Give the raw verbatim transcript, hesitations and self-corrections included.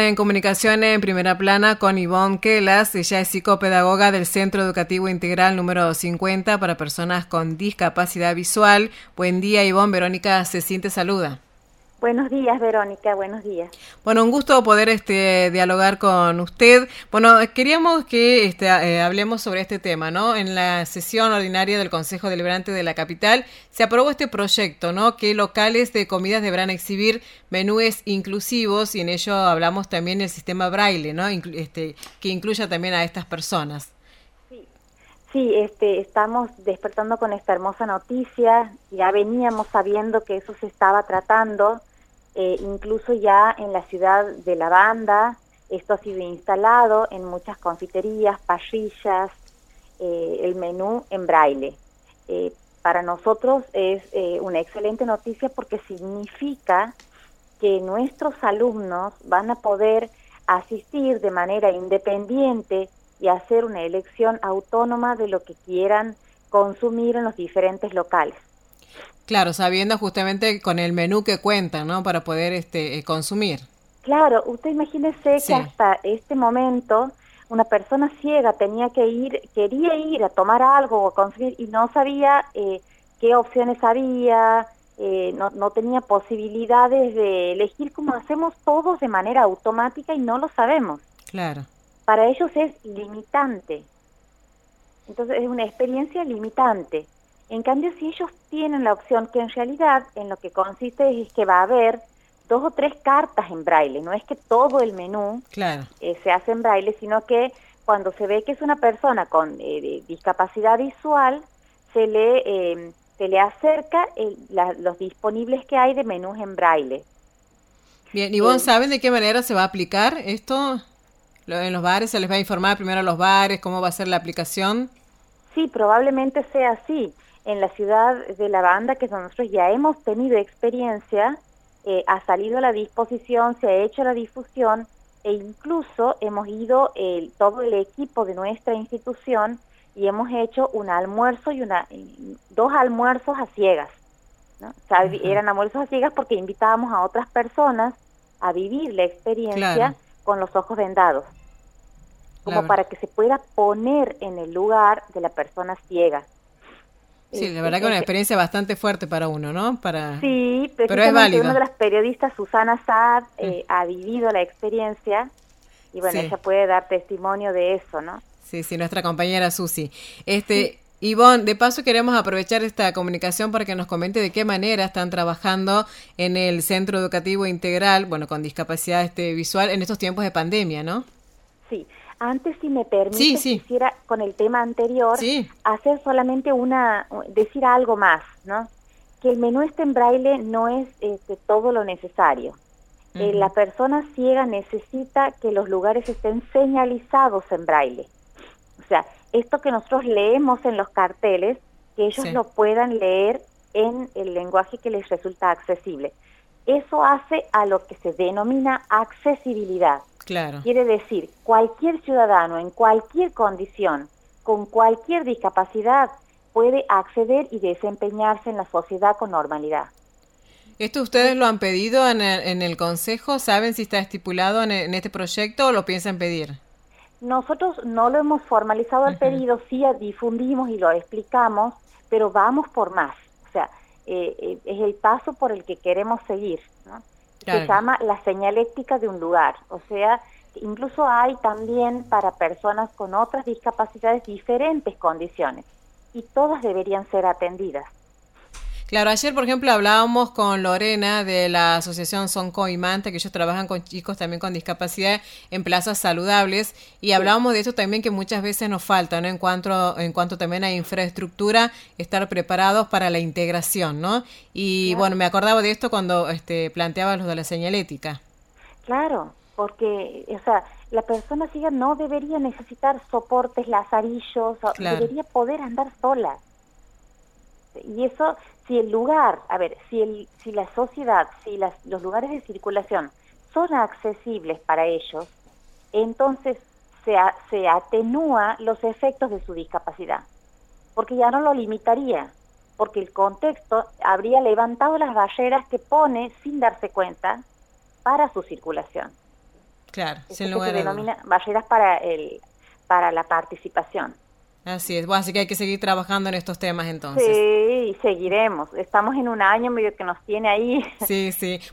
en comunicación en Primera Plana con Ivonne Quelas. Ella es psicopedagoga del Centro Educativo Integral número cincuenta para personas con discapacidad visual. Buen día, Ivonne. Verónica Cecín te saluda. Buenos días, Verónica, buenos días. Bueno, un gusto poder este, dialogar con usted. Bueno, queríamos que este, eh, hablemos sobre este tema, ¿no? En la sesión ordinaria del Consejo Deliberante de la capital se aprobó este proyecto, ¿no? Que locales de comidas deberán exhibir menúes inclusivos y en ello hablamos también del sistema braille, ¿no? Inclu- este, que incluya también a estas personas. Sí, sí este, estamos despertando con esta hermosa noticia. Ya veníamos sabiendo que eso se estaba tratando. Eh, incluso ya en la ciudad de La Banda, esto ha sido instalado en muchas confiterías, parrillas, eh, el menú en braille. Eh, para nosotros es eh, una excelente noticia porque significa que nuestros alumnos van a poder asistir de manera independiente y hacer una elección autónoma de lo que quieran consumir en los diferentes locales. Claro, sabiendo justamente con el menú que cuentan, ¿no? Para poder este, eh, consumir. Claro, usted imagínese Sí. que hasta este momento una persona ciega tenía que ir, quería ir a tomar algo o a consumir y no sabía eh, qué opciones había, eh, no, no tenía posibilidades de elegir como hacemos todos de manera automática y no lo sabemos. Claro. Para ellos es limitante. Entonces es una experiencia limitante. En cambio, si ellos tienen la opción, que en realidad en lo que consiste es que va a haber dos o tres cartas en braille, no es que todo el menú Claro. eh, se hace en braille, sino que cuando se ve que es una persona con eh, discapacidad visual, se le, eh, se le acerca el, la, los disponibles que hay de menús en braille. Bien, ¿y vos Eh, saben de qué manera se va a aplicar esto? Lo- ¿En los bares se les va a informar primero a los bares cómo va a ser la aplicación? Sí, probablemente sea así. En la ciudad de La Banda, que nosotros ya hemos tenido experiencia, eh, ha salido a la disposición, se ha hecho la difusión e incluso hemos ido eh, todo el equipo de nuestra institución y hemos hecho un almuerzo y una dos almuerzos a ciegas, ¿no? O sea, eran almuerzos a ciegas porque invitábamos a otras personas a vivir la experiencia Claro. con los ojos vendados, como La- para que se pueda poner en el lugar de la persona ciega. sí, Eh, la verdad es, que una es, experiencia bastante fuerte para uno, ¿no? Para, sí, pero es precisamente una válido. de las periodistas, Susana Saad, Mm, eh, ha vivido la experiencia y bueno, sí, ella puede dar testimonio de eso, ¿no? sí, sí, nuestra compañera Susi. Sí, Este, Ivonne, de paso queremos aprovechar esta comunicación para que nos comente de qué manera están trabajando en el Centro Educativo Integral, bueno, con discapacidad este, visual en estos tiempos de pandemia, ¿no? sí. Antes, si me Sí, permites, sí, quisiera con el tema anterior sí. hacer solamente una, decir algo más, ¿no? Que el menú este en braille no es este, todo lo necesario. Eh, Ujú. la persona ciega necesita que los lugares estén señalizados en braille. O sea, esto que nosotros leemos en los carteles, que ellos Sí, lo puedan leer en el lenguaje que les resulta accesible. Eso hace a lo que se denomina accesibilidad. claro. Quiere decir, cualquier ciudadano en cualquier condición, con cualquier discapacidad, puede acceder y desempeñarse en la sociedad con normalidad. ¿Esto ustedes lo han pedido en el, en el Consejo? ¿Saben si está estipulado en, en este proyecto o lo piensan pedir? Nosotros no lo hemos formalizado el Ujú. pedido, sí difundimos y lo explicamos, pero vamos por más. O sea, eh, eh, es el paso por el que queremos seguir, ¿no? Se Claro. llama la señaléctica de un lugar. O sea, incluso hay también para personas con otras discapacidades diferentes condiciones y todas deberían ser atendidas. Claro, ayer, por ejemplo, hablábamos con Lorena de la asociación Sonco y Manta, que ellos trabajan con chicos también con discapacidad en plazas saludables, y Sí, hablábamos de esto también que muchas veces nos falta, ¿no? En cuanto, en cuanto también a infraestructura, estar preparados para la integración, ¿no? Y bueno, claro. me acordaba de esto cuando este, planteaba lo de la señalética. Claro, porque, o sea, la persona ciega no debería necesitar soportes, lazarillos, o- Claro. debería poder andar sola. Y eso, si el lugar, a ver, si el, si la sociedad, si las, los lugares de circulación son accesibles para ellos, entonces se, a- se atenúa los efectos de su discapacidad, porque ya no lo limitaría, porque el contexto habría levantado las barreras que pone sin darse cuenta para su circulación. Claro, Eso sin que lugar se a dudas. denomina barreras para, el, para la participación. Así es, bueno, así que hay que seguir trabajando en estos temas entonces. Sí, y seguiremos. Estamos en un año medio que nos tiene ahí. Sí, sí.